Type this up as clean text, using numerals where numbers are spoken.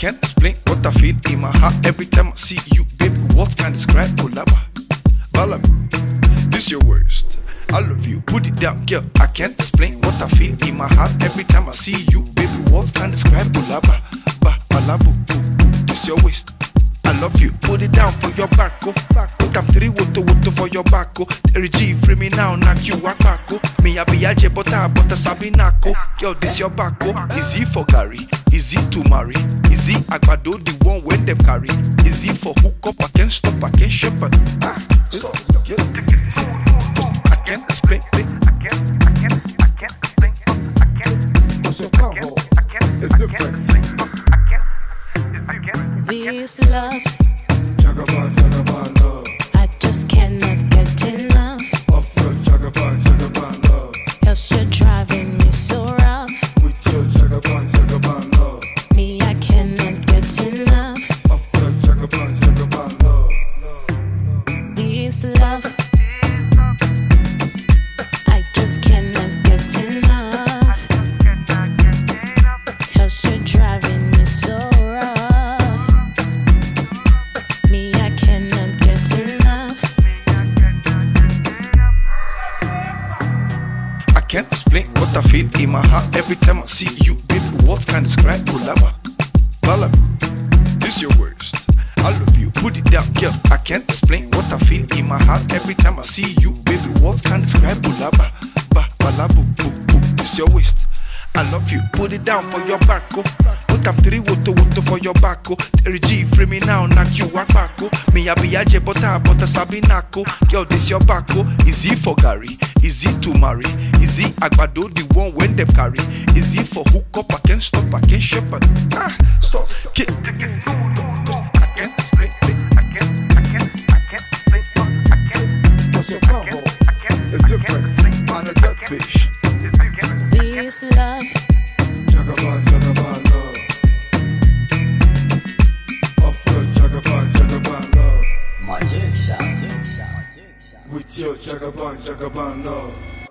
can't explain what I feel in my heart every time I see you, baby. What can describe Kulaba? Balamu, this your worst. I love you, put it down, girl. I can't explain what I feel in my heart every time I see you, baby. What can describe Kulaba? Balabu, this your waist. I love you, put it down for your back, oh. Put am 3 woto for your back, oh. 3G, free me now, knock you a back, oh. Me a be a but sabi nako. Girl, this your back, oh. Is he for Gary? Is he to marry? Is he Agbado, the one when them carry? Is he for hook up? I can't stop, I can't shepherd. Stop, yeah. I can't explain, I can't explain, I can't. What's your combo? It's different. This love, Jagaban love. I just cannot get enough. Of your Jagaban love. Else you're driving me so rough. With your Jagaban love. Me, I cannot get enough. Of your Jagaban love. This love, I just cannot get enough. Else you're driving me so rough. Me, I cannot get enough. I can't explain what I feel in my heart every time I see you, baby. What can describe Kulaba? Balamu, this your worst. I love you, put it down, girl. I can't explain what I feel in my heart every time I see you, baby. What can describe Kulaba? Balabu, this your waist. I love you, put it down for your back, oh. Put am 3 woto for your back, oh. 3G, free me now, knock you a back, oh. Me a be a but sabi nako. Girl, this your back, oh. Is he for Gary? Is he to marry? Is he Agbado, the one when them carry? Is he for hook up? I can't stop, I can't shepherd. Stop, I can't explain, I can't explain, I can't. What's your combo? It's different. On a duck fish. This love, Jagaban love. Of your Jagaban love. Magic shot. With your Jagaban love.